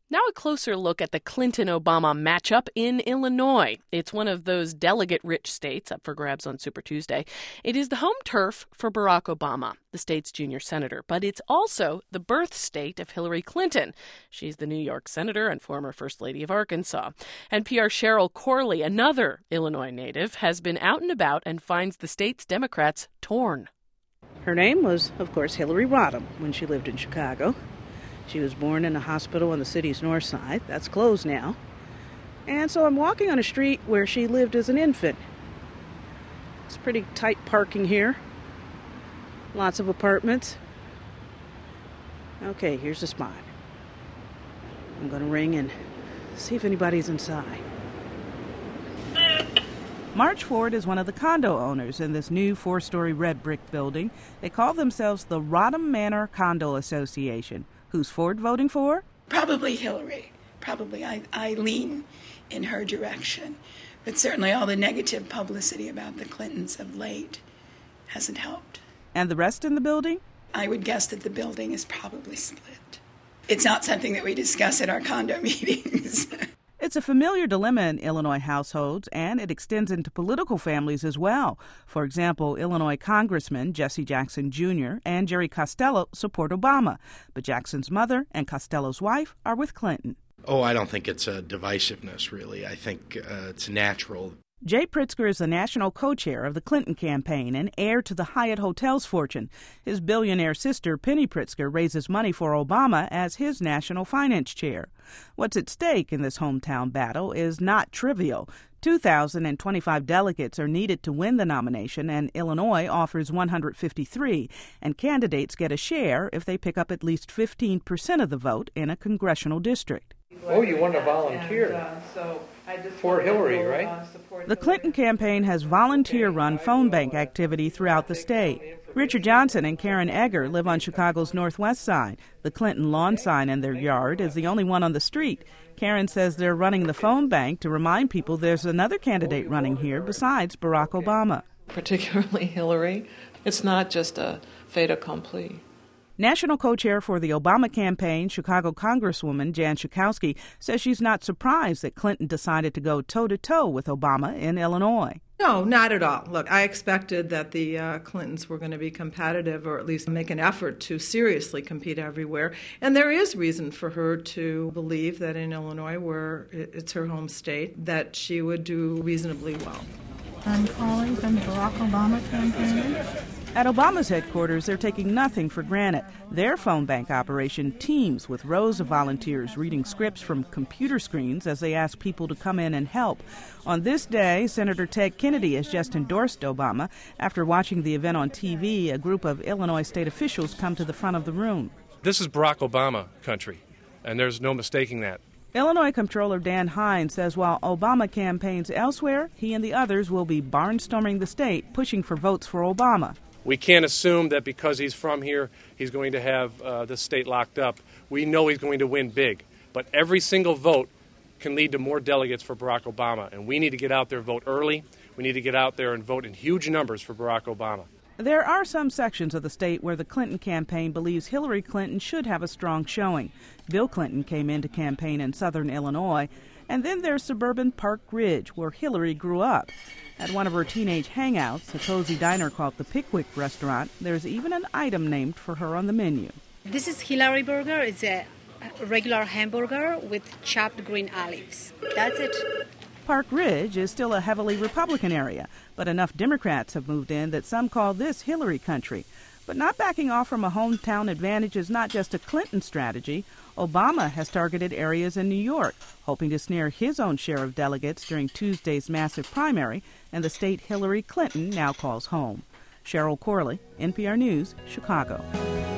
Now a closer look at the Clinton-Obama matchup in Illinois. It's one of those delegate-rich states up for grabs on Super Tuesday. It is the home turf for Barack Obama, the state's junior senator, but it's also the birth state of Hillary Clinton. She's the New York senator and former First Lady of Arkansas. NPR's Cheryl Corley, another Illinois native, has been out and about and finds the state's Democrats torn. Her name was, of course, Hillary Rodham when she lived in Chicago. She was born in a hospital on the city's north side. That's closed now. And so I'm walking on a street where she lived as an infant. It's pretty tight parking here. Lots of apartments. Okay, here's the spot. I'm going to ring and see if anybody's inside. March Ford is one of the condo owners in this new 4-story red brick building. They call themselves the Rodham Manor Condo Association. Who's Ford voting for? Probably Hillary. Probably I lean in her direction. But certainly all the negative publicity about the Clintons of late hasn't helped. And the rest in the building? I would guess that the building is probably split. It's not something that we discuss at our condo meetings. It's a familiar dilemma in Illinois households, and it extends into political families as well. For example, Illinois Congressman Jesse Jackson Jr. and Jerry Costello support Obama, but Jackson's mother and Costello's wife are with Clinton. Oh, I don't think it's a divisiveness, really. I think it's natural. Jay Pritzker is the national co-chair of the Clinton campaign and heir to the Hyatt Hotels fortune. His billionaire sister, Penny Pritzker, raises money for Obama as his national finance chair. What's at stake in this hometown battle is not trivial. 2,025 delegates are needed to win the nomination, and Illinois offers 153, and candidates get a share if they pick up at least 15% of the vote in a congressional district. Oh, you want to volunteer for Hillary, right? The Clinton campaign has volunteer-run phone bank activity throughout the state. Richard Johnson and Karen Egger live on Chicago's northwest side. The Clinton lawn sign in their yard is the only one on the street. Karen says they're running the phone bank to remind people there's another candidate running here besides Barack Obama. Particularly Hillary. It's not just a fait accompli. National co-chair for the Obama campaign, Chicago Congresswoman Jan Schakowsky, says she's not surprised that Clinton decided to go toe-to-toe with Obama in Illinois. No, not at all. Look, I expected that the Clintons were going to be competitive, or at least make an effort to seriously compete everywhere. And there is reason for her to believe that in Illinois, where it's her home state, that she would do reasonably well. I'm calling from the Barack Obama campaign. At Obama's headquarters, they're taking nothing for granted. Their phone bank operation teams with rows of volunteers reading scripts from computer screens as they ask people to come in and help. On this day, Senator Ted Kennedy has just endorsed Obama. After watching the event on TV, a group of Illinois state officials come to the front of the room. This is Barack Obama country, and there's no mistaking that. Illinois Comptroller Dan Hines says while Obama campaigns elsewhere, he and the others will be barnstorming the state, pushing for votes for Obama. We can't assume that because he's from here, he's going to have the state locked up. We know he's going to win big. But every single vote can lead to more delegates for Barack Obama. And we need to get out there and vote early. We need to get out there and vote in huge numbers for Barack Obama. There are some sections of the state where the Clinton campaign believes Hillary Clinton should have a strong showing. Bill Clinton came in to campaign in southern Illinois. And then there's suburban Park Ridge, where Hillary grew up. At one of her teenage hangouts, a cozy diner called the Pickwick Restaurant, there's even an item named for her on the menu. This is Hillary Burger. It's a regular hamburger with chopped green olives. That's it. Park Ridge is still a heavily Republican area, but enough Democrats have moved in that some call this Hillary country. But not backing off from a hometown advantage is not just a Clinton strategy. Obama has targeted areas in New York, hoping to snare his own share of delegates during Tuesday's massive primary and the state Hillary Clinton now calls home. Cheryl Corley, NPR News, Chicago.